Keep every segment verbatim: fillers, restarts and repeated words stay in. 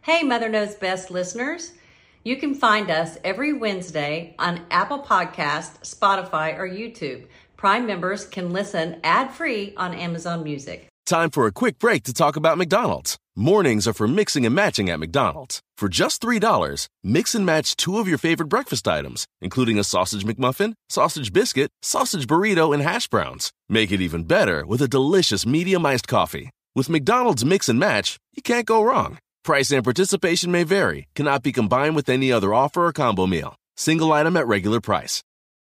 Hey, Mother Knows Best listeners. You can find us every Wednesday on Apple Podcast, Spotify, or YouTube. Prime members can listen ad-free on Amazon Music. Time for a quick break to talk about McDonald's. Mornings are for mixing and matching at McDonald's. For just three dollars, mix and match two of your favorite breakfast items, including a sausage McMuffin, sausage biscuit, sausage burrito, and hash browns. Make it even better with a delicious medium iced coffee. With McDonald's Mix and Match, you can't go wrong. Price and participation may vary. Cannot be combined with any other offer or combo meal. Single item at regular price.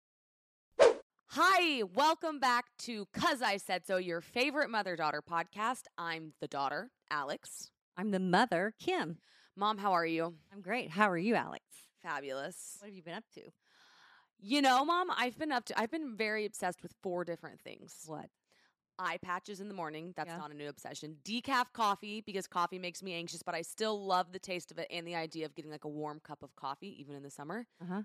Hi, welcome back to 'Cause I Said So, your favorite mother-daughter podcast. I'm the daughter, Alex. I'm the mother, Kim. Mom, how are you? I'm great. How are you, Alex? Fabulous. What have you been up to? You know, Mom, I've been up to, I've been very obsessed with four different things. What? Eye patches in the morning. That's Yeah. not a new obsession. Decaf coffee, because coffee makes me anxious, but I still love the taste of it and the idea of getting like a warm cup of coffee, even in the summer. Uh-huh.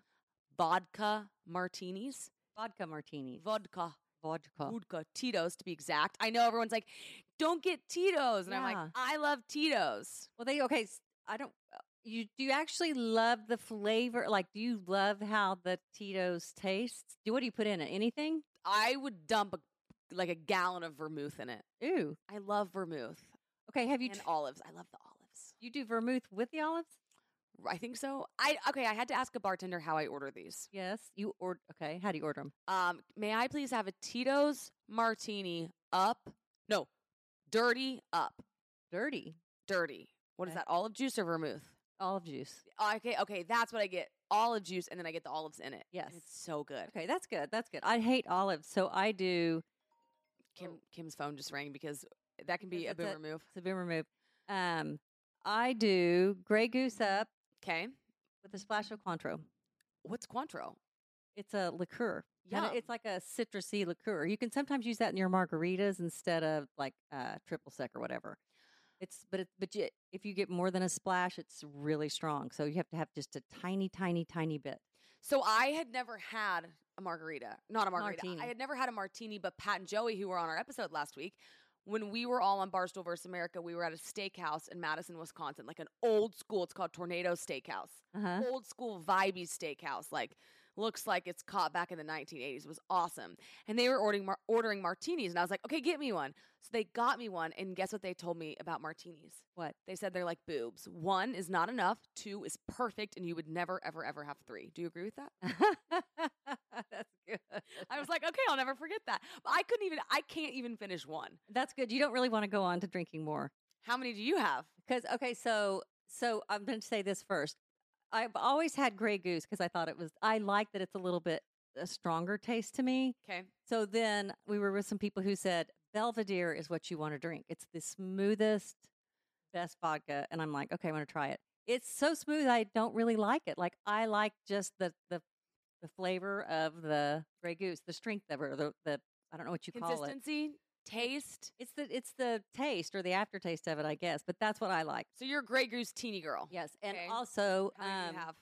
Vodka martinis. Vodka martinis. Vodka. Vodka. Vodka. Tito's, to be exact. I know everyone's like, don't get Tito's. And I'm Yeah. like, I love Tito's. Well, they, okay, s- I don't, uh, you, do you actually love the flavor? Like, do you love how the Tito's tastes? Do, what do you put in it? Anything? I would dump a, like a gallon of vermouth in it. Ooh. I love vermouth. Okay, have you, And tr- olives. I love the olives. you do vermouth with the olives? I think so. I okay, I had to ask a bartender how I order these. Yes. You order, okay, how do you order them? Um, may I please have a Tito's martini up? No, dirty up. Dirty. Dirty. What is Okay. that? Olive juice or vermouth? Olive juice. Okay, okay, that's what I get. Olive juice, and then I get the olives in it. Yes. And it's so good. Okay, that's good. That's good. I hate olives, so I do, Kim Kim's phone just rang because that can be Is a it boomer the- move. it's a boomer move. Um, I do Grey Goose up Okay. with a splash of Cointreau. What's Cointreau? It's a liqueur. Kinda- Yum. It's like a citrusy liqueur. You can sometimes use that in your margaritas instead of like uh, triple sec or whatever. It's but it, but you, if you get more than a splash, it's really strong. So you have to have just a tiny, tiny, tiny bit. So I had never had a margarita. Not a margarita. Martini. I had never had a martini, but Pat and Joey, who were on our episode last week, when we were all on Barstool versus America, we were at a steakhouse in Madison, Wisconsin, like an old school. It's called Tornado Steakhouse. Uh-huh. Old school vibey steakhouse. Like, looks like it's caught back in the nineteen eighties. It was awesome. And they were ordering mar- ordering martinis. And I was like, okay, get me one. So they got me one. And guess what they told me about martinis? What? They said they're like boobs. One is not enough. Two is perfect. And you would never, ever, ever have three. Do you agree with that? That's good. I was like, okay, I'll never forget that. But I couldn't even, I can't even finish one. That's good. You don't really want to go on to drinking more. How many do you have? Because okay, so so I'm going to say this first. I've always had Grey Goose because I thought it was. I like that it's a little bit a stronger taste to me. Okay. So then we were with some people who said Belvedere is what you want to drink. It's the smoothest, best vodka, and I'm like, okay, I want to try it. It's so smooth, I don't really like it. Like I like just the the the flavor of the Grey Goose, the strength of it, or the the I don't know what you call it. Consistency, taste. It's the it's the taste or the aftertaste of it, I guess. But that's what I like. So you're a Grey Goose teeny girl. Yes, and Okay. also How many um, do you have?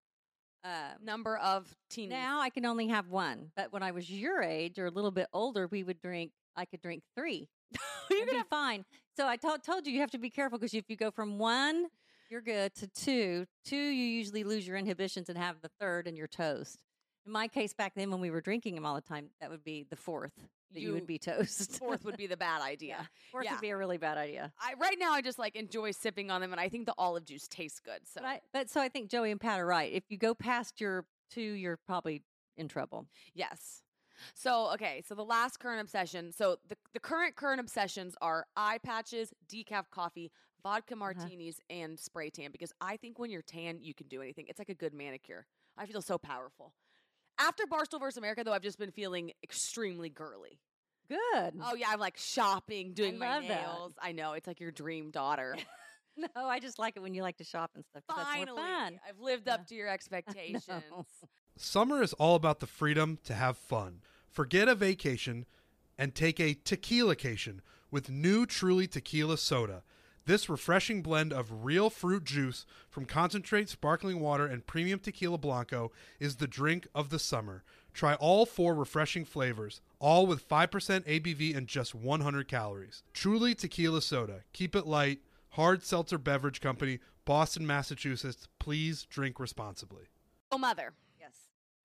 um, Number of teenies. now I can only have one. But when I was your age or a little bit older, we would drink. I could drink three. You're It'd be gonna fine. So I told told you you have to be careful because if you go from one, you're good, to two. Two, you usually lose your inhibitions and have the third, and you're toast. In my case, back then when we were drinking them all the time, that would be the fourth. That you, You- would be toast. fourth would be the bad idea. Yeah, fourth Yeah. would be a really bad idea. I right now I just like enjoy sipping on them, and I think the olive juice tastes good. So But, I, but so I think Joey and Pat are right. If you go past your two, you're probably in trouble. yes. So okay, so the last current obsession. So the the current current obsessions are eye patches, decaf coffee, vodka martinis, and spray tan. Because I think when you're tan, you can do anything. It's like a good manicure. I feel so powerful. After Barstool versus America, though, I've just been feeling extremely girly. Good. Oh yeah, I'm like shopping, doing my love that. nails. I know it's like your dream daughter. No, I just like it when you like to shop and stuff. 'cause That's Finally, more fun. I've lived Yeah. up to your expectations. know. Summer is all about the freedom to have fun. Forget a vacation and take a tequilacation with new Truly Tequila Soda. This refreshing blend of real fruit juice from concentrate sparkling water and premium tequila blanco is the drink of the summer. Try all four refreshing flavors, all with five percent A B V and just one hundred calories. Truly Tequila Soda. Keep it light, Hard Seltzer Beverage Company, Boston, Massachusetts. Please drink responsibly. Oh, mother. Yes.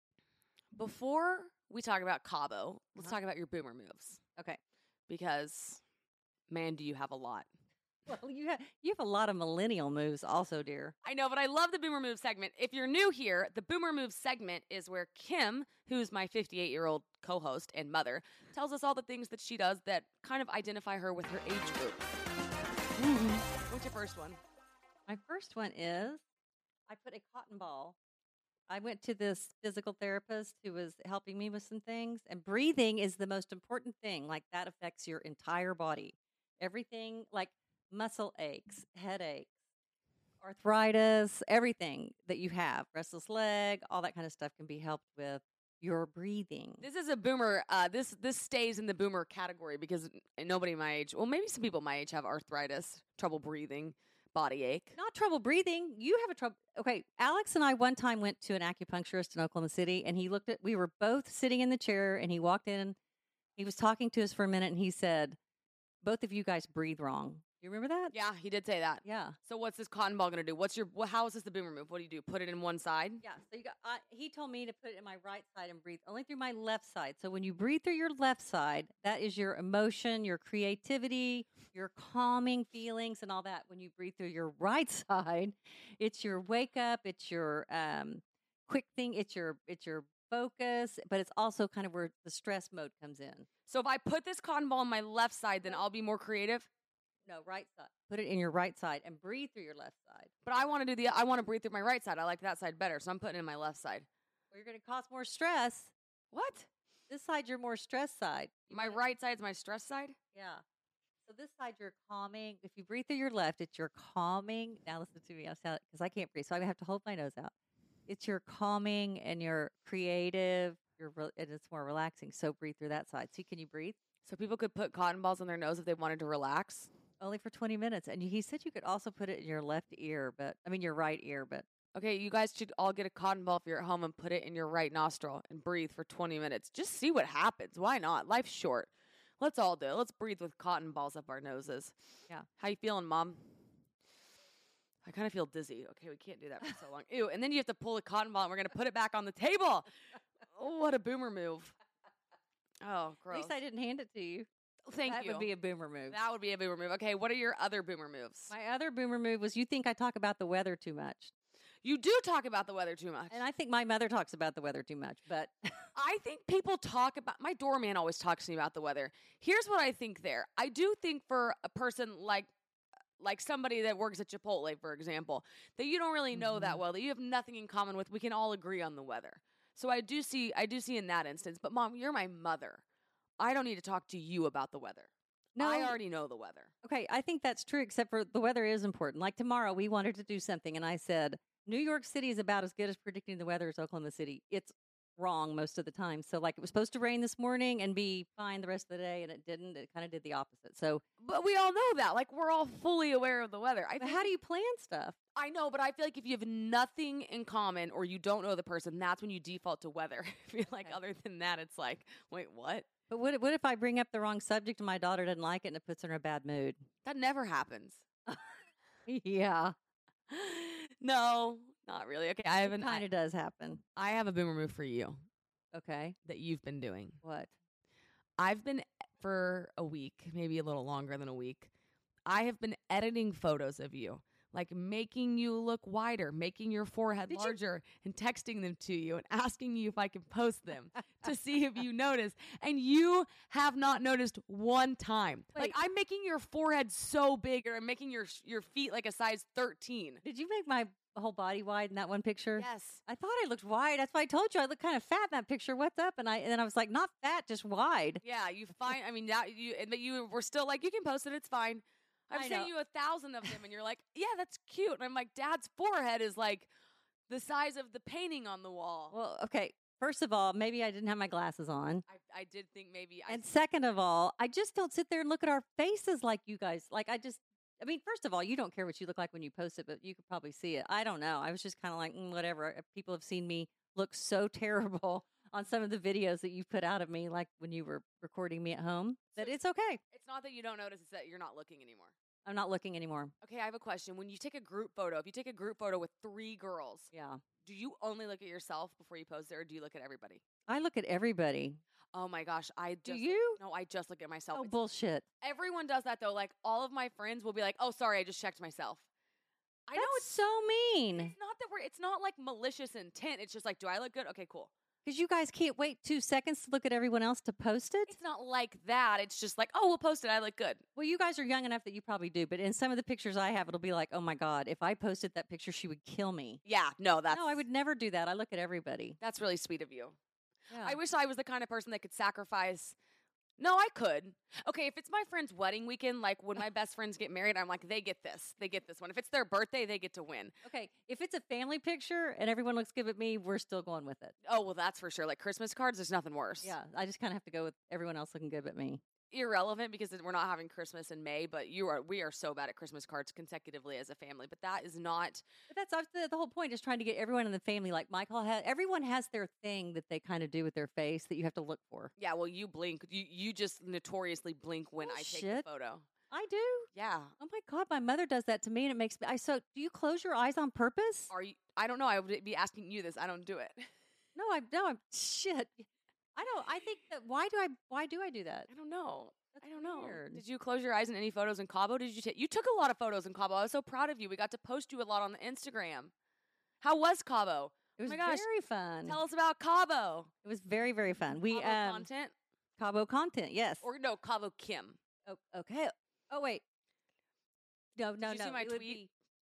Before we talk about Cabo, let's Uh-huh. talk about your boomer moves. Okay. Because, man, do you have a lot. Well, you have you have a lot of millennial moves, also, dear. I know, but I love the Boomer Move segment. If you're new here, the Boomer Move segment is where Kim, who's my fifty-eight-year-old co-host and mother, tells us all the things that she does that kind of identify her with her age group. What's your first one? My first one is I put a cotton ball. I went to this physical therapist who was helping me with some things, and breathing is the most important thing. Like, that affects your entire body. Everything, like muscle aches, headaches, arthritis, everything that you have, restless leg, all that kind of stuff can be helped with your breathing. This is a boomer. Uh, this this stays in the boomer category because nobody my age, well, maybe some people my age have arthritis, trouble breathing, body ache. Not trouble breathing. You have a trouble. Okay, Alex and I one time went to an acupuncturist in Oklahoma City, and he looked at. We were both sitting in the chair, and he walked in. He was talking to us for a minute, and he said, "Both of you guys breathe wrong." You remember that? Yeah, he did say that. Yeah. So what's this cotton ball going to do? What's your, wh- how is this the boomer move? What do you do? Put it in one side? Yeah. So you got. Uh, he told me to put it in my right side and breathe only through my left side. So when you breathe through your left side, that is your emotion, your creativity, your calming feelings, and all that. When you breathe through your right side, it's your wake up, it's your um, quick thing, it's your it's your focus, but it's also kind of where the stress mode comes in. So if I put this cotton ball on my left side, then I'll be more creative? No, right side. Put it in your right side and breathe through your left side. But I want to do the, I want to breathe through my right side. I like that side better, so I'm putting it in my left side. Well, you're going to cause more stress. What? This side, your more stressed side. You My wanna- right side's my stress side? Yeah. So this side, you're calming. If you breathe through your left, it's your calming. Now listen to me. I'll sound because I can't breathe, so I have to hold my nose out. It's your calming and your creative. Your re- and it's more relaxing. So breathe through that side. See, can you breathe? So people could put cotton balls on their nose if they wanted to relax? Only for twenty minutes. And he said you could also put it in your left ear, but I mean your right ear. But Okay, you guys should all get a cotton ball if you're at home and put it in your right nostril and breathe for twenty minutes. Just see what happens. Why not? Life's short. Let's all do it. Let's breathe with cotton balls up our noses. Yeah. How you feeling, Mom? I kind of feel dizzy. Okay, we can't do that for so long. Ew, and then you have to pull the cotton ball and we're going to put it back on the table. Oh, what a boomer move. Oh, at gross. least I didn't hand it to you. Thank that you. would be a boomer move. That would be a boomer move. Okay, what are your other boomer moves? My other boomer move was you think I talk about the weather too much. You do talk about the weather too much. And I think my mother talks about the weather too much, but I think people talk about, my doorman always talks to me about the weather. Here's what I think there. I do think for a person like like somebody that works at Chipotle, for example, that you don't really know that Mhm. well, that you have nothing in common with, we can all agree on the weather. So I do see I do see in that instance. But Mom, you're my mother. I don't need to talk to you about the weather. no, I already know the weather. okay, I think that's true, except for the weather is important. Like tomorrow, we wanted to do something, and I said, New York City is about as good as predicting the weather as Oklahoma City. It's wrong most of the time. So, like, it was supposed to rain this morning and be fine the rest of the day, and it didn't. It kind of did the opposite. So, But we all know that. Like, we're all fully aware of the weather. I but think how do you plan stuff? I know, but I feel like if you have nothing in common or you don't know the person, that's when you default to weather. I feel like Okay. other than that, it's like, wait, what? But what, what if I bring up the wrong subject and my daughter doesn't like it and it puts her in a bad mood? That never happens. Yeah, No, not really. Okay, I have it an kind I, of does happen. I have a boomer move for you Okay, that you've been doing. what? I've been for a week, maybe a little longer than a week. I have been editing photos of you, like making you look wider, making your forehead Did you- larger, and texting them to you and asking you if I can post them to see if you notice. And you have not noticed one time. Like, Wait. I'm making your forehead so big, or I'm making your your feet like a size thirteen. Did you make my whole body wide in that one picture? Yes. I thought I looked wide. That's why I told you I look kind of fat in that picture. What's up? And I and then I was like, not fat, just wide. Yeah, you find. I mean, now you and but you were still like, you can post it. It's fine. I've I sent know. you a thousand of them, and you're like, yeah, that's cute. And I'm like, Dad's forehead is like the size of the painting on the wall. Well, okay. First of all, maybe I didn't have my glasses on. I, I did think maybe. I And second of all, I just don't sit there and look at our faces like you guys. Like I just, I mean, first of all, you don't care what you look like when you post it, but you could probably see it. I don't know. I was just kind of like, mm, whatever. If people have seen me look so terrible on some of the videos that you put out of me, like when you were recording me at home, that So- it's okay. It's not that you don't notice; it's that you're not looking anymore. I'm not looking anymore. Okay, I have a question. When you take a group photo, if you take a group photo with three girls, Yeah. do you only look at yourself before you post it, or do you look at everybody? I look at everybody. Oh my gosh, I just Do look- you? no, I just look at myself. Oh, It's- bullshit. Everyone does that though. Like all of my friends will be like, "Oh, sorry, I just checked myself." I know That's it's so mean. it's not that we're it's not like malicious intent. It's just like, do I look good? Okay, cool. Because you guys can't wait two seconds to look at everyone else to post it. It's not like that. It's just like, oh, we'll post it. I look good. Well, you guys are young enough that you probably do, but in some of the pictures I have, it'll be like, oh my God, if I posted that picture, she would kill me. Yeah, no, that's No, I would never do that. I look at everybody. That's really sweet of you. Yeah. I wish I was the kind of person that could sacrifice. No, I could. Okay, if it's my friend's wedding weekend, like when my best friends get married, I'm like, they get this. They get this one. If it's their birthday, they get to win. Okay, if it's a family picture and everyone looks good at me, we're still going with it. Oh, well, that's for sure. Like Christmas cards, there's nothing worse. Yeah, I just kind of have to go with everyone else looking good at me. Irrelevant because we're not having Christmas in May, but you are. We are so bad at Christmas cards consecutively as a family. But that is not. But that's that's the, the whole point, is trying to get everyone in the family. Like Michael had, everyone has their thing that they kind of do with their face that you have to look for. Yeah, well, you blink. You you just notoriously blink when I take the Bullshit. photo. I do. Yeah. Oh my God, my mother does that to me, and it makes me. I so. Do you close your eyes on purpose? Are you? I don't know. I would be asking you this. I don't do it. No, I no, I'm shit. I don't. I think that. Why do I? Why do I do that? I don't know. That's I don't know. weird. Did you close your eyes in any photos in Cabo? Did you take? You took a lot of photos in Cabo. I was so proud of you. We got to post you a lot on the Instagram. How was Cabo? It was my gosh. very fun. Tell us about Cabo. It was very very fun. We Cabo um content Cabo content. Yes. or no Cabo Kim. Oh, okay. Oh wait. No, no, you no. see my it would tweet? be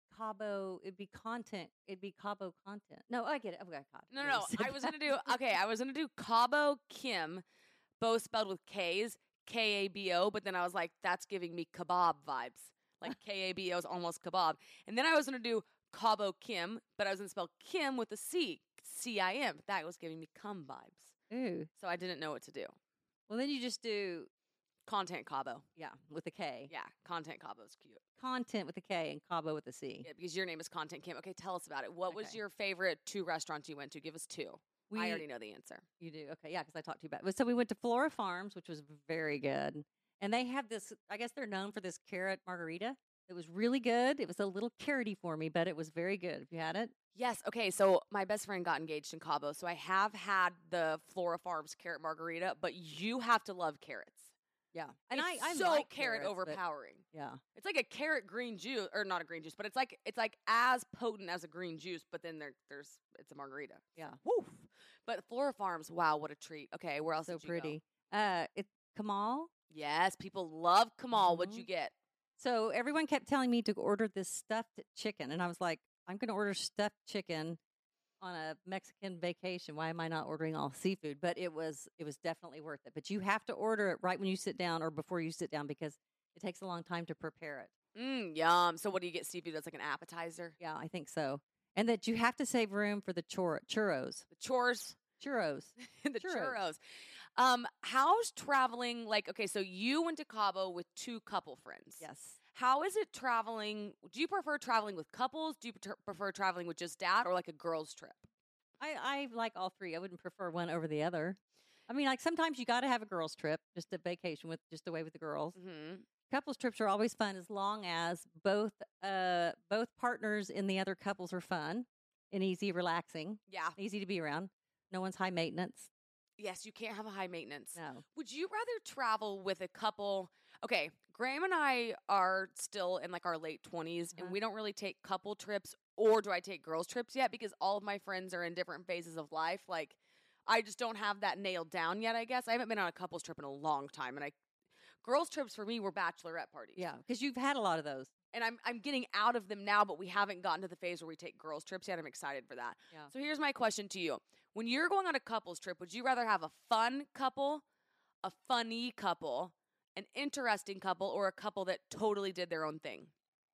Cabo. It'd be content. It'd be Cabo content. No, I get it. Oh my God. No, You no, no. already said I was that. gonna do okay. I was gonna do Cabo Kim, both spelled with K's, K A B O. But then I was like, that's giving me kebab vibes. Like K A B O is almost kebab. And then I was gonna do Cabo Kim, but I was gonna spell Kim with a C, C I M. That was giving me cum vibes. Ooh. So I didn't know what to do. Well, then you just do Content Cabo. yeah with a K. Yeah, Content Cabo's cute. Content with a K and Cabo with a C. Yeah, because your name is Content Kim. Okay, tell us about it. What was Okay. your favorite two restaurants you went to? Give us two. We, I already know the answer. You do? Okay, yeah, because I talked to you about it. So we went to Flora Farms, which was very good. And they have this, I guess they're known for this carrot margarita. It was really good. It was a little carroty for me, but it was very good. Have you had it? Yes. Okay. So my best friend got engaged in Cabo, so I have had the Flora Farms carrot margarita. But you have to love carrots. Yeah. And It's I, I so like carrot carrots, but- overpowering. Yeah. It's like a carrot green juice, or not a green juice, but it's like it's like as potent as a green juice. But then there, there's it's a margarita. Yeah. Woof. But Flora Farms, wow, what a treat. Okay, where else So did you go? pretty. Uh, it's Kamal. Yes, people love Kamal. What'd Mhm. you get? So everyone kept telling me to order this stuffed chicken. And I was like, I'm going to order stuffed chicken on a Mexican vacation. Why am I not ordering all seafood? But it was it was definitely worth it. But you have to order it right when you sit down or before you sit down because it takes a long time to prepare it. Mmm, yum. So what do you get seafood? That's like an appetizer. Yeah, I think so. And that you have to save room for the chur- churros. The chores. Churros. the Churros. churros. Um, how's traveling? Like, okay, so you went to Cabo with two couple friends. Yes. How is it traveling? Do you prefer traveling with couples? Do you prefer- prefer traveling with just dad, or like a girls' trip? I, I like all three. I wouldn't prefer one over the other. I mean, like sometimes you got to have a girls' trip, just a vacation with just away with the girls. Mm-hmm. Couples trips are always fun as long as both uh both partners in the other couples are fun and easy, relaxing, Yeah. easy to be around. No one's high maintenance. Yes, you can't have a high maintenance. No. Would you rather travel with a couple? Okay, Graham and I are still in like our late twenties, Uh-huh. and we don't really take couple trips, or do I take girls' trips yet? Because all of my friends are in different phases of life. Like, I just don't have that nailed down yet, I guess. I haven't been on a couples trip in a long time, and I girls' trips for me were bachelorette parties. Yeah, because you've had a lot of those. And I'm I'm getting out of them now, but we haven't gotten to the phase where we take girls' trips yet. I'm excited for that. Yeah. So here's my question to you. When you're going on a couples trip, would you rather have a fun couple, a funny couple, an interesting couple, or a couple that totally did their own thing?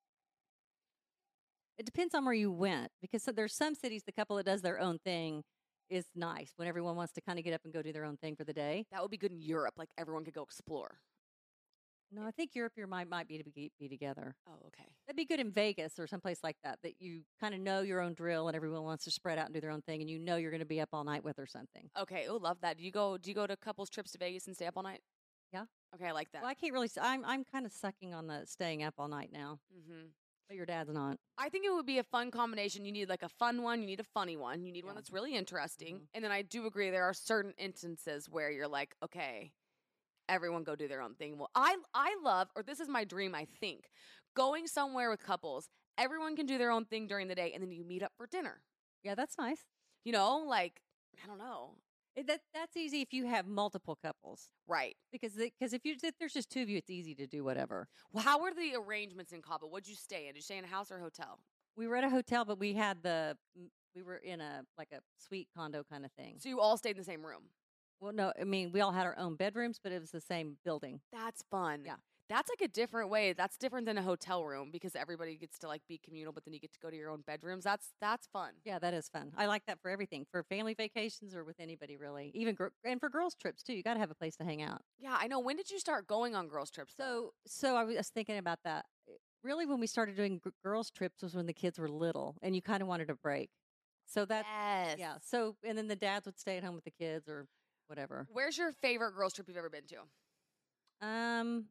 It depends on where you went because so there's some cities the couple that does their own thing is nice when everyone wants to kind of get up and go do their own thing for the day. That would be good in Europe. Like everyone could go explore. No, I think Europe, your might might be to be, be together. Oh, okay. That'd be good in Vegas or someplace like that, that you kind of know your own drill and everyone wants to spread out and do their own thing and you know you're going to be up all night with or something. Okay. Oh, love that. Do you go do you go to couples trips to Vegas and stay up all night? Yeah. Okay, I like that. Well, I can't really. s- I'm I'm kind of sucking on the staying up all night now, hmm but your dad's not. I think it would be a fun combination. You need like a fun one, you need a funny one, you need one Yeah. that's really interesting. Mhm. And then I do agree there are certain instances where you're like, okay, everyone go do their own thing. Well, I I love, or this is my dream, I think, going somewhere with couples. Everyone can do their own thing during the day, and then you meet up for dinner. Yeah, that's nice. You know, like I don't know, It, that that's easy if you have multiple couples right? because because if you if there's just two of you, it's easy to do whatever. Well, how were the arrangements in Cabo? What'd you stay in? Did you stay in a house or a hotel? We were at a hotel, but we had the m- we were in a like a suite condo kind of thing. So you all stayed in the same room. Well, no, I mean we all had our own bedrooms, but it was the same building. That's fun. Yeah. That's like a different way. That's different than a hotel room because everybody gets to like be communal, but then you get to go to your own bedrooms. That's that's fun. Yeah, that is fun. I like that for everything, for family vacations or with anybody really, even gr- and for girls trips too. You got to have a place to hang out. Yeah, I know. When did you start going on girls trips? though? So, so I was thinking about that. Eh, Really, when we started doing gr- girls trips was when the kids were little, and you kind of wanted a break. So that, yes. yeah. So, and then the dads would stay at home with the kids or whatever. Where's your favorite girls trip you've ever been to? Um,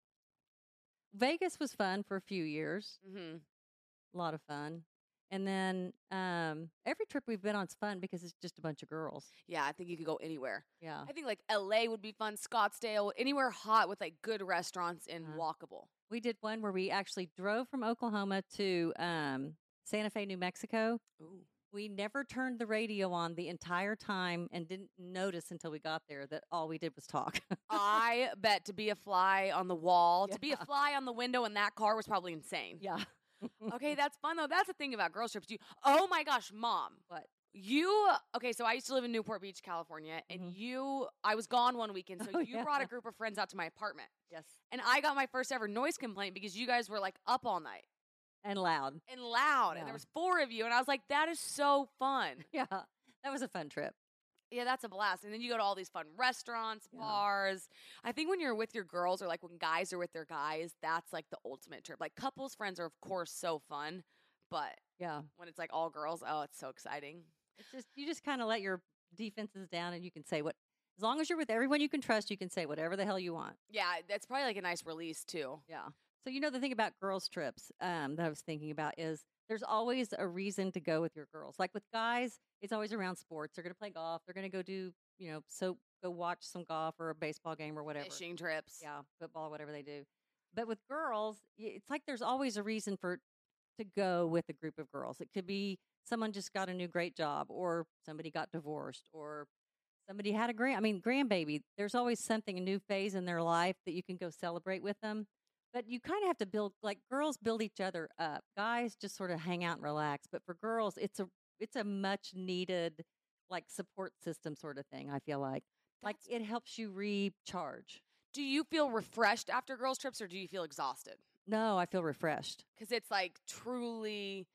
Vegas was fun for a few years. Mm-hmm. A lot of fun. And then um, every trip we've been on is fun because it's just a bunch of girls. Yeah, I think you could go anywhere. Yeah. I think like L A would be fun, Scottsdale, anywhere hot with like good restaurants and Uh-huh. walkable. We did one where we actually drove from Oklahoma to um, Santa Fe, New Mexico. Ooh. We never turned the radio on the entire time and didn't notice until we got there that all we did was talk. I bet to be a fly on the wall, to be a Yeah. fly on the window in that car was probably insane. yeah. Okay, that's fun though. That's the thing about girls trips. You, oh my gosh, mom. What? You okay? So I used to live in Newport Beach, California, and Mhm. you. I was gone one weekend, so Oh, you brought a yeah. group of friends out to my apartment, Yes. and I got my first ever noise complaint because you guys were like up all night And loud. and loud, and Yeah. there was four of you, and I was like, that is so fun. Yeah. That was a fun trip. Yeah, that's a blast. And then you go to all these fun restaurants, Yeah. bars. I think when you're with your girls, or like when guys are with their guys, that's like the ultimate trip. Like couples friends are of course so fun, but Yeah. when it's like all girls, oh, it's so exciting. It's just, you just kind of let your defenses down and you can say what, as long as you're with everyone you can trust, you can say whatever the hell you want. Yeah, that's probably like a nice release too. Yeah. So, you know, the thing about girls' trips um, that I was thinking about is there's always a reason to go with your girls. Like with guys, it's always around sports. They're going to play golf. They're going to go do, you know, so go watch some golf or a baseball game or whatever. Fishing trips. Yeah, football, whatever they do. But with girls, y- it's like there's always a reason for to go with a group of girls. It could be someone just got a new great job, or somebody got divorced, or somebody had a grand. I mean, grandbaby. There's always something, a new phase in their life that you can go celebrate with them. But you kind of have to build, like girls build each other up. Guys just sort of hang out and relax. But for girls, it's a it's a much needed like support system sort of thing. I feel like like That's- it helps you recharge. Do you feel refreshed after girls trips, or do you feel exhausted? No, I feel refreshed. Because it's like truly.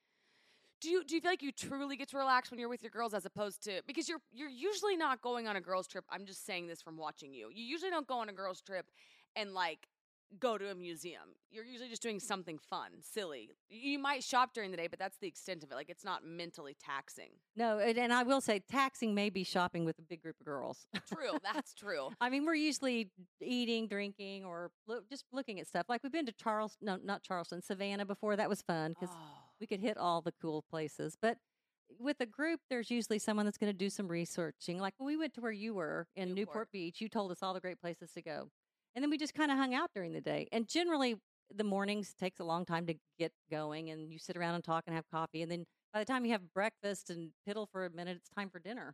Do you do you feel like you truly get to relax when you're with your girls, as opposed to, because you're you're usually not going on a girls trip. I'm just saying this from watching you. You usually don't go on a girls trip and like go to a museum. You're usually just doing something fun, silly. You might shop during the day, but that's the extent of it. Like it's not mentally taxing. No, and, and I will say taxing may be shopping with a big group of girls. True, that's true. I mean, we're usually eating, drinking, or lo- just looking at stuff. Like we've been to Charleston, no, not Charleston, Savannah before. That was fun because Oh. we could hit all the cool places. But with a group, there's usually someone that's going to do some researching. Like when we went to where you were in Newport, Newport. Beach, you told us all the great places to go. And then we just kind of hung out during the day. And generally, the mornings takes a long time to get going, and you sit around and talk and have coffee. And then by the time you have breakfast and piddle for a minute, it's time for dinner.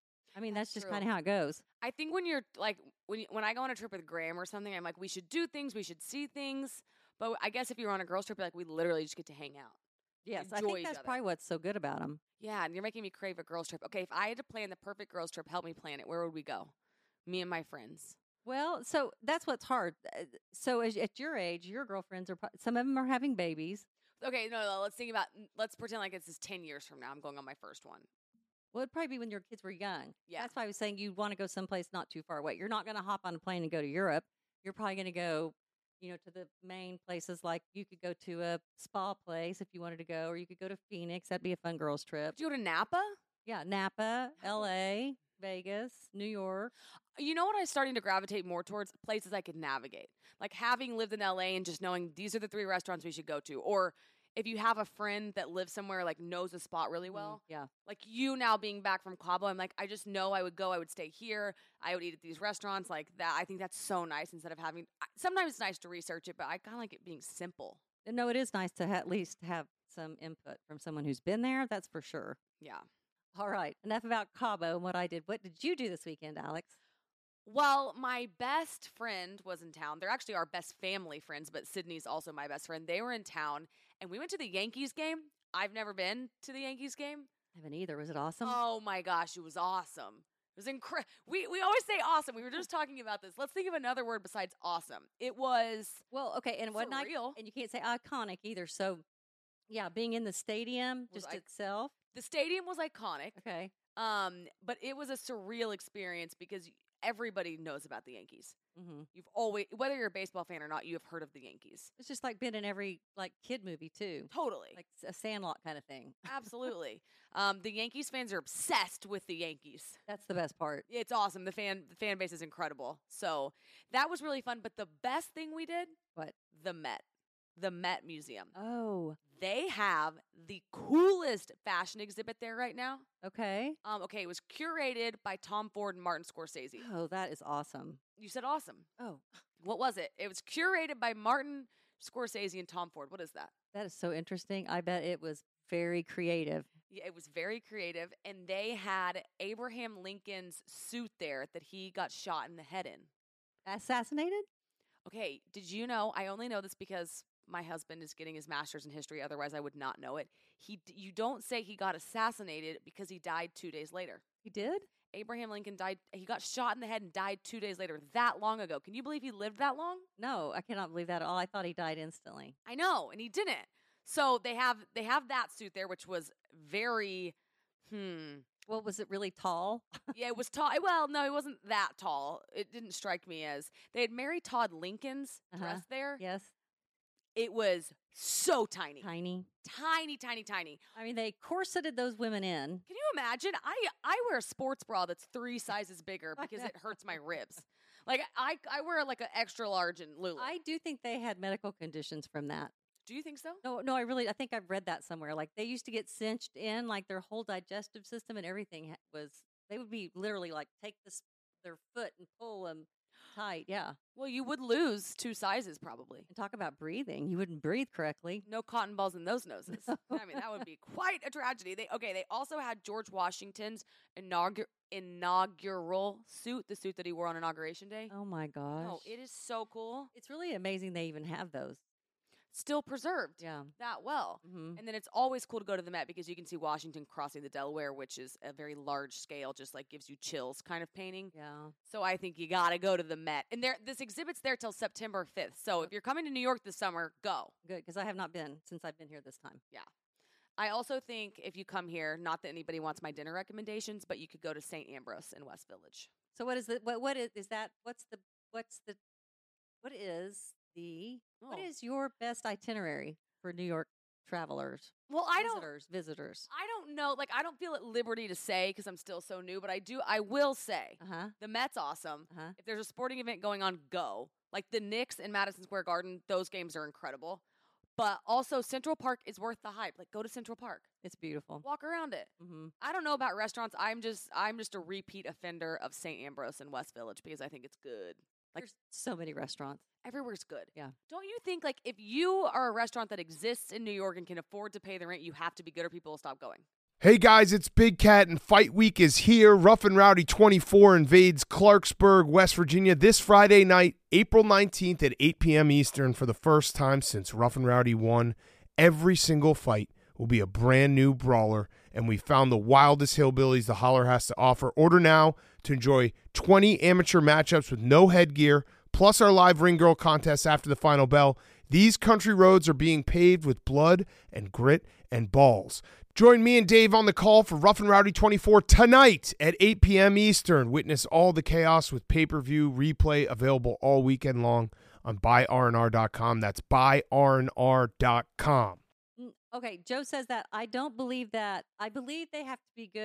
I mean, that's, That's just true. kind of how it goes. I think when you're like when you, when I go on a trip with Graham or something, I'm like, we should do things, we should see things. But I guess if you're on a girls trip, you're like, we literally just get to hang out. Yes, I enjoy think each that's other. probably what's so good about them. Yeah, and you're making me crave a girls trip. Okay, if I had to plan the perfect girls trip, help me plan it. Where would we go? Me and my friends. Well, so that's what's hard. Uh, So as, at your age, your girlfriends are pro- some of them are having babies. Okay, no, no, let's think about, let's pretend like this is ten years from now. I'm going on my first one. Well, it'd probably be when your kids were young. Yeah. That's why I was saying you want to go someplace not too far away. You're not going to hop on a plane and go to Europe. You're probably going to go, you know, to the main places. Like you could go to a spa place if you wanted to go, or you could go to Phoenix. That'd be a fun girls trip. Did you go to Napa? Yeah, Napa, L A, Vegas, New York. You know what I'm starting to gravitate more towards? Places I could navigate. Like having lived in L A and just knowing these are the three restaurants we should go to. Or if you have a friend that lives somewhere, like knows a spot really well. Mm, yeah. Like you now being back from Cabo, I'm like, I just know I would go, I would stay here, I would eat at these restaurants. Like that, I think that's so nice instead of having, sometimes it's nice to research it, but I kind of like it being simple. No, it is nice to ha- at least have some input from someone who's been there. That's for sure. Yeah. All right. Enough about Cabo and what I did. What did you do this weekend, Alex? Well, my best friend was in town. They're actually our best family friends, but Sydney's also my best friend. They were in town, and we went to the Yankees game. I've never been to the Yankees game. I haven't either. Was it awesome? Oh, my gosh. It was awesome. It was incredible. We, we always say awesome. We were just talking about this. Let's think of another word besides awesome. It was Well, okay. And what night? surreal. And you can't say iconic either. So, yeah, being in the stadium Was just ic- itself. The stadium was iconic, Okay. um, but it was a surreal experience because everybody knows about the Yankees. Mm-hmm. You've always, whether you're a baseball fan or not, you have heard of the Yankees. It's just like been in every like kid movie too, Totally. like a Sandlot kind of thing. Absolutely. Um, the Yankees fans are obsessed with the Yankees. That's the best part. It's awesome. The fan the fan base is incredible. So that was really fun. But the best thing we did, What? the Met, the Met Museum. Oh, They have the coolest fashion exhibit there right now. okay. Um, okay, it was curated by Tom Ford and Martin Scorsese. Oh, that is awesome. You said awesome. Oh, What was it? It was curated by Martin Scorsese and Tom Ford. What is that? that is so interesting. I bet it was very creative. Yeah, it was very creative, and they had Abraham Lincoln's suit there that he got shot in the head in. Assassinated? Okay, did you know? I only know this because my husband is getting his master's in history. Otherwise, I would not know it. He, d- you don't say he got assassinated because he died two days later. He did? Abraham Lincoln died. He got shot in the head and died two days later. That long ago. Can you believe he lived that long? No, I cannot believe that at all. I thought he died instantly. I know, and he didn't. So they have they have that suit there, which was very, hmm. Well, was it really tall? Yeah, it was tall. Well, no, it wasn't that tall. It didn't strike me as. They had Mary Todd Lincoln's Uh-huh. dress there. Yes. It was so tiny. Tiny. Tiny, tiny, tiny. I mean, they corseted those women in. Can you imagine? I I wear a sports bra that's three sizes bigger because it hurts my ribs. Like I I wear like an extra large in Lulu. I do think they had medical conditions from that. Do you think so? No, no, I really, I think I've read that somewhere. Like they used to get cinched in, like their whole digestive system and everything ha- was. They would be literally like take this their foot and pull them tight. Yeah, Well, you would lose two sizes probably. and talk about breathing. You wouldn't breathe correctly. No cotton balls in those noses. I mean, that would be quite a tragedy. They okay. They also had George Washington's inaugur- inaugural suit, the suit that he wore on Inauguration Day. Oh my gosh! Oh, it is so cool. It's really amazing they even have those. Still preserved Yeah. that well. hmm And then it's always cool to go to the Met because you can see Washington crossing the Delaware, which is a very large scale, just like gives you chills kind of painting. Yeah. So I think you got to go to the Met. And there, this exhibit's there till September fifth. So if you're coming to New York this summer, go. Good, because I have not been since I've been here this time. I also think if you come here, not that anybody wants my dinner recommendations, but you could go to Saint Ambrose in West Village. So what is the what what is, is that? What's the what's the what is the what Oh. is your best itinerary for New York travelers? Well, I don't visitors, visitors. I don't know, like I don't feel at liberty to say cuz I'm still so new, but I do I will say Uh huh. the Met's awesome. Uh huh. If there's a sporting event going on, go. Like the Knicks in Madison Square Garden, those games are incredible. But also Central Park is worth the hype. Like go to Central Park. It's beautiful. Walk around it. Mm-hmm. I don't know about restaurants. I'm just I'm just a repeat offender of Saint Ambrose in West Village because I think it's good. Like There's so many restaurants. everywhere's good. Yeah. Don't you think like if you are a restaurant that exists in New York and can afford to pay the rent, you have to be good or people will stop going? Hey guys, it's Big Cat and Fight Week is here. Rough and Rowdy twenty-four invades Clarksburg, West Virginia this Friday night, April nineteenth at eight p.m. Eastern for the first time since Rough and Rowdy won. Every single fight will be a brand new brawler, and we found the wildest hillbillies the Holler has to offer. Order now to enjoy twenty amateur matchups with no headgear, plus our live ring girl contest after the final bell. These country roads are being paved with blood and grit and balls. Join me and Dave on the call for Rough and Rowdy twenty-four tonight at eight p.m. Eastern. Witness all the chaos with pay-per-view replay available all weekend long on buy r n r dot com. That's buy r n r dot com. Mm, Okay, Joe says that I don't believe that. I believe they have to be good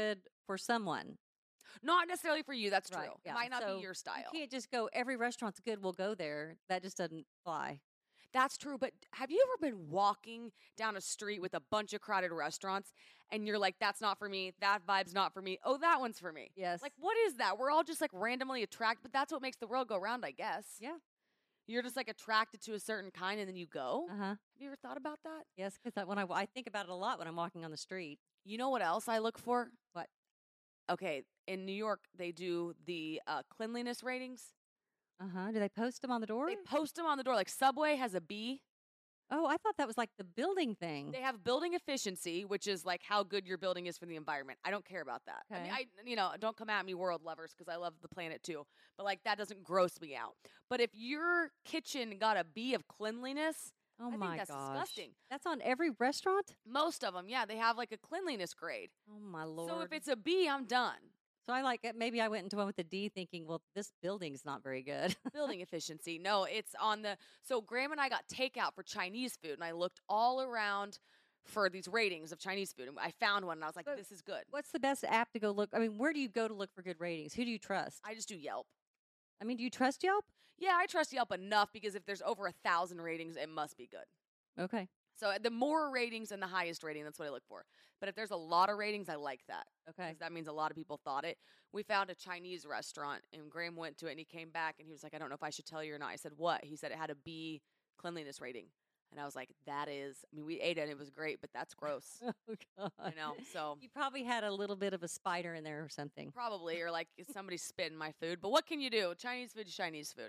for someone. Not necessarily for you. That's true. Right, It yeah. might not So be your style. You can't just go, every restaurant's good, we'll go there. That just doesn't fly. That's true. But have you ever been walking down a street with a bunch of crowded restaurants and you're like, that's not for me. That vibe's not for me. Oh, that one's for me. Yes. Like, what is that? We're all just like randomly attracted, but that's what makes the world go round, I guess. Yeah. You're just like attracted to a certain kind and then you go. Uh-huh. Have you ever thought about that? Yes, because when I, I think about it a lot when I'm walking on the street. You know what else I look for? What? Okay. In New York, they do the uh, cleanliness ratings. Uh-huh. Do they post them on the door? They post them on the door. Like Subway has a B. Oh, I thought that was like the building thing. They have building efficiency, which is like how good your building is for the environment. I don't care about that. I mean, Okay. I you know, don't come at me, world lovers, because I love the planet too. But like that doesn't gross me out. But if your kitchen got a B of cleanliness, oh I my think that's gosh. disgusting. That's on every restaurant? Most of them, yeah, they have like a cleanliness grade. Oh my Lord. So if it's a B, I'm done. So I like it. Maybe I went into one with a D thinking, well, this building's not very good. Building efficiency. No, it's on the. So Graham and I got takeout for Chinese food, and I looked all around for these ratings of Chinese food, and I found one, and I was like, But "This is good." What's the best app to go look? I mean, where do you go to look for good ratings? Who do you trust? I just do Yelp. I mean, do you trust Yelp? Yeah, I trust Yelp enough because if there's over a thousand ratings, it must be good. Okay. So the more ratings and the highest rating, that's what I look for. But if there's a lot of ratings, I like that. Okay. Because that means a lot of people thought it. We found a Chinese restaurant, and Graham went to it, and he came back, and he was like, I don't know if I should tell you or not. I said, what? He said it had a B cleanliness rating. And I was like, that is, I mean, we ate it, and it was great, but that's gross. Oh, God. I know, so. You probably had a little bit of a spider in there or something. Probably, or like somebody spit in my food. But what can you do? Chinese food is Chinese food.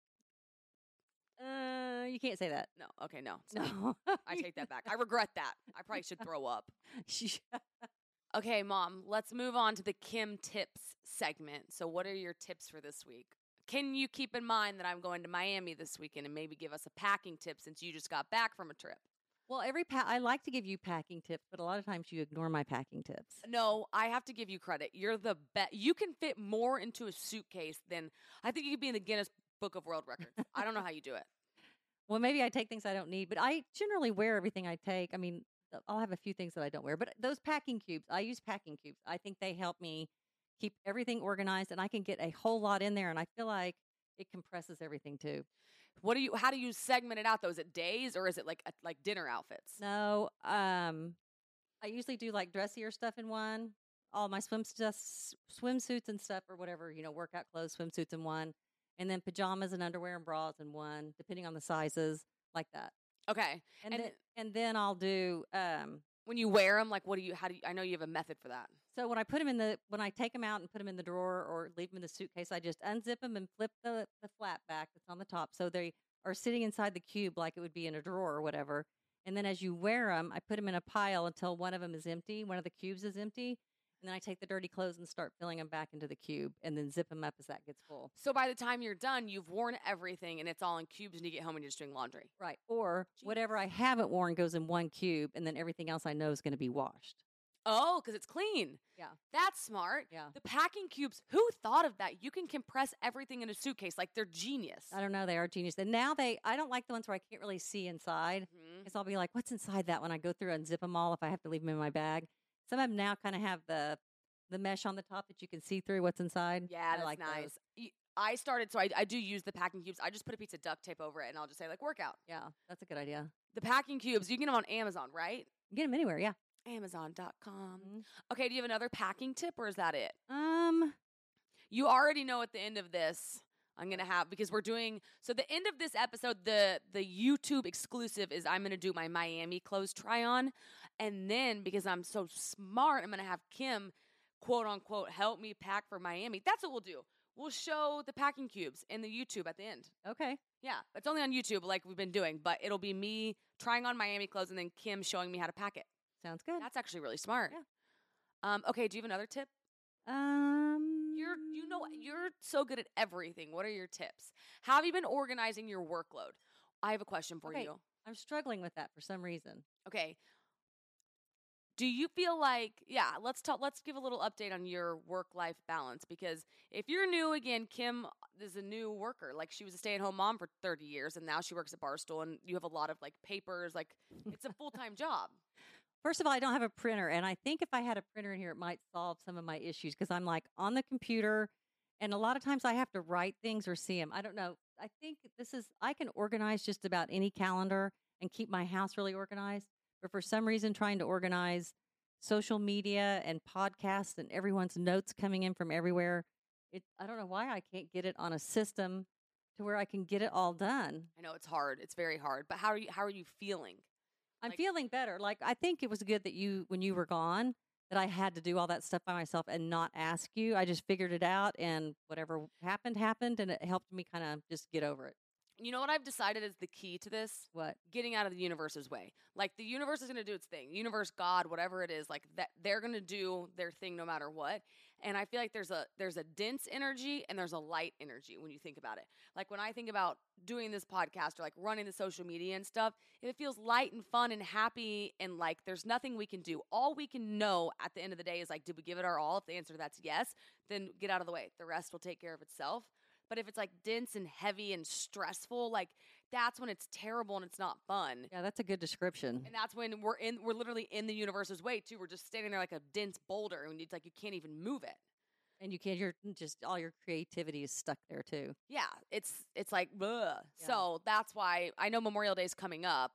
Uh, you can't say that. No, okay, no. sorry. No. I take that back. I regret that. I probably should throw up. Okay, Mom, let's move on to the Kim tips segment. So what are your tips for this week? Can you keep in mind that I'm going to Miami this weekend and maybe give us a packing tip since you just got back from a trip? Well, every pa- I like to give you packing tips, but a lot of times you ignore my packing tips. No, I have to give you credit. You're the best. You can fit more into a suitcase than I think you could be in the Guinness Book of World Records. I don't know how you do it. Well, maybe I take things I don't need, but I generally wear everything I take. I mean, I'll have a few things that I don't wear, but those packing cubes, I use packing cubes. I think they help me keep everything organized, and I can get a whole lot in there, and I feel like it compresses everything too. What do you? How do you segment it out though? Is it days or is it like a, like dinner outfits? No, um, I usually do like dressier stuff in one, all my swim stuff, swimsuits and stuff or whatever, you know, workout clothes, swimsuits in one, and then pajamas and underwear and bras in one, depending on the sizes, like that. Okay, And And then, and then I'll do um, when you wear them, like what do you? How do you? I know you have a method for that. so when I put them in the when I take them out and put them in the drawer or leave them in the suitcase, I just unzip them and flip the the flap back that's on the top, so they are sitting inside the cube like it would be in a drawer or whatever. And then as you wear them, I put them in a pile until one of them is empty, one of the cubes is empty, and then I take the dirty clothes and start filling them back into the cube, and then zip them up as that gets full. So by the time you're done, you've worn everything and it's all in cubes, and you get home and you're just doing laundry. Right. Or whatever I haven't worn goes in one cube, and then everything else I know is going to be washed. Oh, because it's clean. Yeah. That's smart. Yeah. The packing cubes, who thought of that? You can compress everything in a suitcase. Like they're genius. I don't know. They are genius. And now they, I don't like the ones where I can't really see inside. Mhm. Because I'll be like, what's inside that when I go through and zip them all if I have to leave them in my bag? Some of them now kind of have the the mesh on the top that you can see through what's inside. Yeah, I that's like nice. those. Y- I started, so I, I do use the packing cubes. I just put a piece of duct tape over it, and I'll just say, like, workout. Yeah, that's a good idea. The packing cubes, you can get them on Amazon, right? You get them anywhere, yeah. Amazon dot com. Mhm. Okay, do you have another packing tip, or is that it? Um, You already know at the end of this, I'm going to have, because we're doing, so the end of this episode, the the YouTube exclusive is I'm going to do my Miami clothes try on. And then, because I'm so smart, I'm going to have Kim, quote unquote, help me pack for Miami. That's what we'll do. We'll show the packing cubes in the YouTube at the end. okay. Yeah, it's only on YouTube like we've been doing, but it'll be me trying on Miami clothes and then Kim showing me how to pack it. Sounds good. That's actually really smart. Yeah. Um, okay, do you have another tip? Um, You're, you know, you're so good at everything. What are your tips? How have you been organizing your workload? I have a question for Okay. you. I'm struggling with that for some reason. Okay. Do you feel like, yeah, let's talk, let's give a little update on your work-life balance, because if you're new, again, Kim is a new worker. Like, she was a stay-at-home mom for thirty years, and now she works at Barstool, and you have a lot of, like, papers. Like, it's a full-time job. First of all, I don't have a printer. And I think if I had a printer in here, it might solve some of my issues because I'm like on the computer. And a lot of times I have to write things or see them. I don't know. I think this is, I can organize just about any calendar and keep my house really organized. But for some reason, trying to organize social media and podcasts and everyone's notes coming in from everywhere, it, I don't know why I can't get it on a system to where I can get it all done. I know it's hard. It's very hard. But how are you, how are you feeling? I'm Like- feeling better. Like, I think it was good that you, when you were gone, that I had to do all that stuff by myself and not ask you. I just figured it out, and whatever happened, happened, and it helped me kind of just get over it. You know what I've decided is the key to this? What? Getting out of the universe's way. Like the universe is going to do its thing. Universe, God, whatever it is, like that they're going to do their thing no matter what. And I feel like there's a there's a dense energy and there's a light energy when you think about it. Like when I think about doing this podcast or like running the social media and stuff, it feels light and fun and happy and like there's nothing we can do. All we can know at the end of the day is like, did we give it our all? If the answer to that's yes, then get out of the way. The rest will take care of itself. But if it's like dense and heavy and stressful, like that's when it's terrible and it's not fun. Yeah, that's a good description. And that's when we're in we're literally in the universe's way too. We're just standing there like a dense boulder and it's like you can't even move it. And you can't, you're just, all your creativity is stuck there too. Yeah, it's it's like ugh. Yeah. So that's why I know Memorial Day is coming up.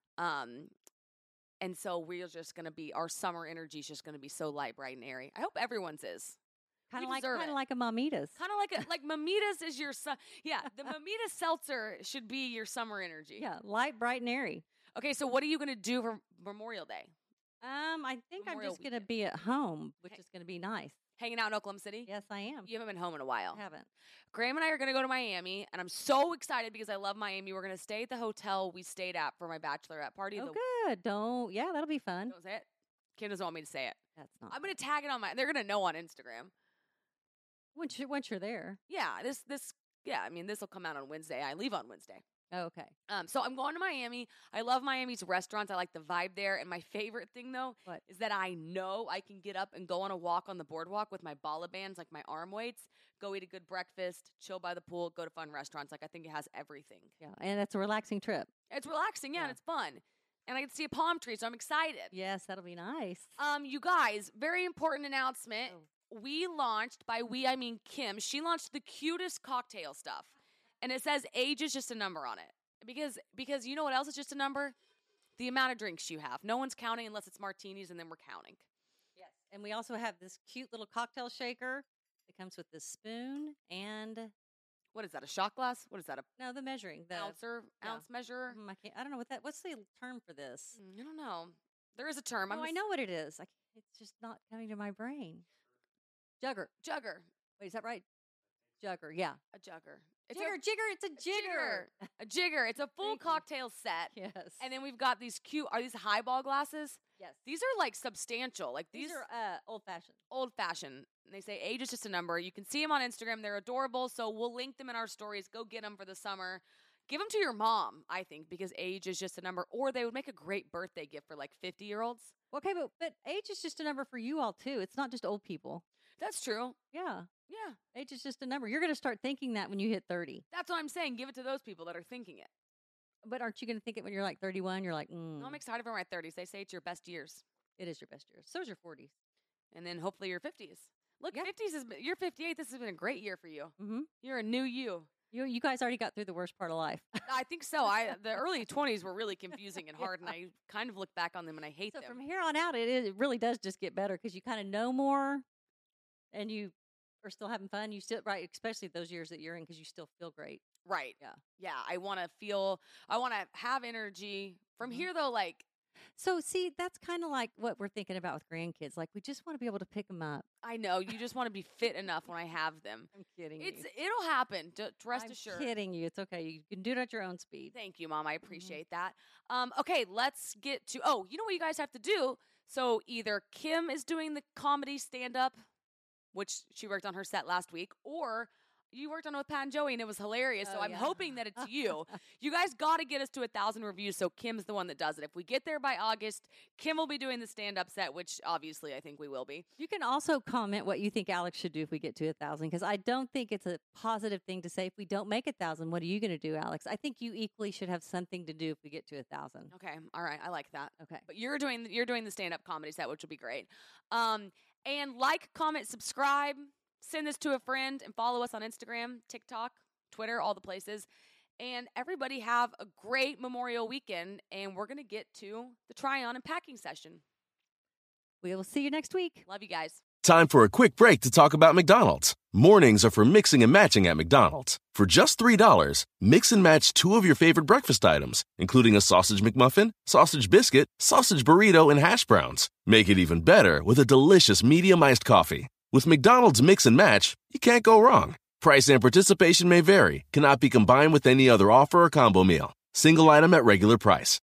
Um and so we're just gonna be our summer energy is just gonna be so light, bright, and airy. I hope everyone's is. Kind of We like, deserve kind it. of like a Mamitas. Kind of like a, like Mamitas is your su- yeah, the Mamita seltzer should be your summer energy. Yeah, light, bright, and airy. Okay, so what are you going to do for Memorial Day? Um, I think Memorial I'm just going to weekend. be at home, which Okay. is going to be nice. Hanging out in Oklahoma City? Yes, I am. You haven't been home in a while. I haven't. Graham and I are going to go to Miami, and I'm so excited because I love Miami. We're going to stay at the hotel we stayed at for my bachelorette party. Oh, The- good. Don't. Yeah, that'll be fun. Don't say it. Kim doesn't want me to say it. That's not. I'm going to tag it on my. They're going to know on Instagram. once you're once you're there. Yeah, this this. Yeah, I mean this will come out on Wednesday. I leave on Wednesday. Oh, okay. Um, so I'm going to Miami. I love Miami's restaurants. I like the vibe there. And my favorite thing though What? is that I know I can get up and go on a walk on the boardwalk with my bala bands, like my arm weights, go eat a good breakfast, chill by the pool, go to fun restaurants. Like I think it has everything. Yeah, and it's a relaxing trip. It's relaxing, yeah, Yeah. and it's fun. And I get to see a palm tree, so I'm excited. Yes, that'll be nice. Um, you guys, very important announcement. Oh. We launched, by we I mean Kim, she launched the cutest cocktail stuff. And it says age is just a number on it. Because because you know what else is just a number? The amount of drinks you have. No one's counting unless it's martinis, and then we're counting. Yes, and we also have this cute little cocktail shaker. It comes with this spoon and What is that, a shot glass? What is that, a no, the measuring, the ouncer, yeah. ounce measurer? Mm, I can't. I don't know what that. What's the term for this? Mm, I don't know. There is a term. Oh, I'm I just- know what it is. I, can't- it's just not coming to my brain. Jugger. Jugger. Wait, is that right? Jugger. Yeah. A jugger. It's Jigger. a jigger. It's a jigger. A jigger. It's a full Thank you. cocktail set. Yes. And then we've got these cute, are these highball glasses? yes. These are like substantial. Like These these, are uh, old fashioned. old fashioned. And they say age is just a number. You can see them on Instagram. They're adorable. So we'll link them in our stories. Go get them for the summer. Give them to your mom, I think, because age is just a number. Or they would make a great birthday gift for like fifty year olds. Okay, but but age is just a number for you all too. It's not just old people. That's true. Yeah. Yeah. Age is just a number. You're going to start thinking that when you hit thirty. That's what I'm saying. Give it to those people that are thinking it. But aren't you going to think it when you're like thirty-one? You're like, mm, No, I'm excited for my thirties. They say it's your best years. it is your best year. So is your forties. And then hopefully your fifties. Look, Yeah. fifties is, you're fifty-eight. This has been a great year for you. Mm-hmm. You're a new you. You you guys already got through the worst part of life. I think so. I the early twenties were really confusing and hard, and I kind of look back on them and I hate So them. from here on out, it is, it really does just get better because you kind of know more, and you are still having fun. You still right, especially those years that you're in, because you still feel great. Right. Yeah. Yeah. I want to feel. I want to have energy. From Mhm. here though, like So see, that's kind of like what we're thinking about with grandkids. Like we just want to be able to pick them up. I know you just want to be fit enough when I have them. I'm kidding It's you. it'll happen. d- Rest I'm assured. kidding you. It's okay. You can do it at your own speed. Thank you, Mom. I appreciate that. Um, okay, let's get to. Oh, you know what you guys have to do? So either Kim is doing the comedy stand up, which she worked on her set last week, or You worked on it with Pat and Joey, and it was hilarious. Oh, so I'm yeah. hoping that it's you. You guys got to get us to a thousand reviews. So Kim's the one that does it. If we get there by August, Kim will be doing the stand-up set, which obviously I think we will be. You can also comment what you think Alex should do if we get to a thousand, because I don't think it's a positive thing to say if we don't make a thousand. What are you going to do, Alex? I think you equally should have something to do if we get to a thousand. Okay, all right, I like that. Okay. But you're doing you're doing the stand-up comedy set, which will be great. Um, and like, comment, subscribe. Send this to a friend and follow us on Instagram, TikTok, Twitter, all the places. And everybody have a great Memorial weekend. And we're going to get to the try-on and packing session. We will see you next week. Love you guys. Time for a quick break to talk about McDonald's. Mornings are for mixing and matching at McDonald's. For just three dollars, mix and match two of your favorite breakfast items, including a sausage McMuffin, sausage biscuit, sausage burrito, and hash browns. Make it even better with a delicious medium-iced coffee. With McDonald's Mix and Match, you can't go wrong. Price and participation may vary. Cannot be combined with any other offer or combo meal. Single item at regular price.